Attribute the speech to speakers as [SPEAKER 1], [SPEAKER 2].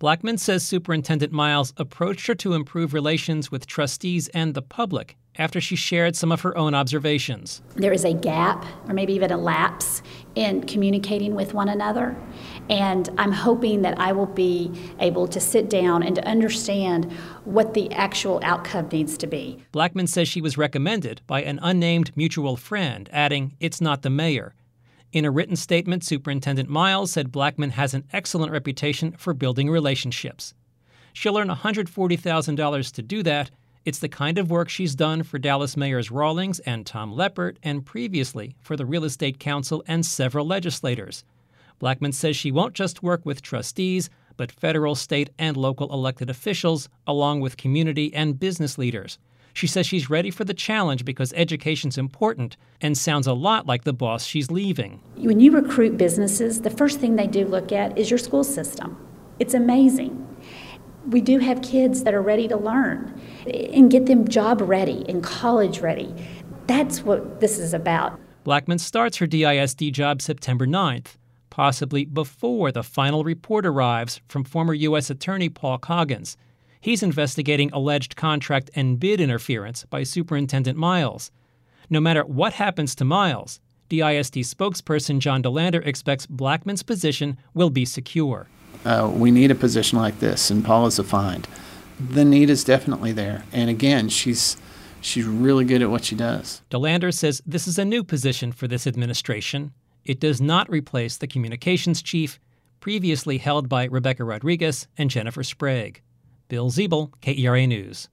[SPEAKER 1] Blackman says Superintendent Miles approached her to improve relations with trustees and the public after she shared some of her own observations.
[SPEAKER 2] There is a gap, or maybe even a lapse, in communicating with one another. And I'm hoping that I will be able to sit down and to understand what the actual outcome needs to be.
[SPEAKER 1] Blackman says she was recommended by an unnamed mutual friend, adding, "It's not the mayor." In a written statement, Superintendent Miles said Blackman has an excellent reputation for building relationships. She'll earn $140,000 to do that. It's the kind of work she's done for Dallas Mayors Rawlings and Tom Leppert, and previously for the Real Estate Council and several legislators. Blackman says she won't just work with trustees, but federal, state, and local elected officials, along with community and business leaders. She says she's ready for the challenge because education's important and sounds a lot like the boss she's leaving.
[SPEAKER 2] When you recruit businesses, the first thing they do look at is your school system. It's amazing. We do have kids that are ready to learn and get them job ready and college ready. That's what this is about.
[SPEAKER 1] Blackman starts her DISD job September 9th, possibly before the final report arrives from former U.S. Attorney Paul Coggins. He's investigating alleged contract and bid interference by Superintendent Miles. No matter what happens to Miles, DISD spokesperson John DeLander expects Blackman's position will be secure.
[SPEAKER 3] We need a position like this, and Paul is a find. The need is definitely there. And again, she's really good at what she does.
[SPEAKER 1] DeLander says this is a new position for this administration. It does not replace the communications chief, previously held by Rebecca Rodriguez and Jennifer Sprague. Bill Ziebel, KERA News.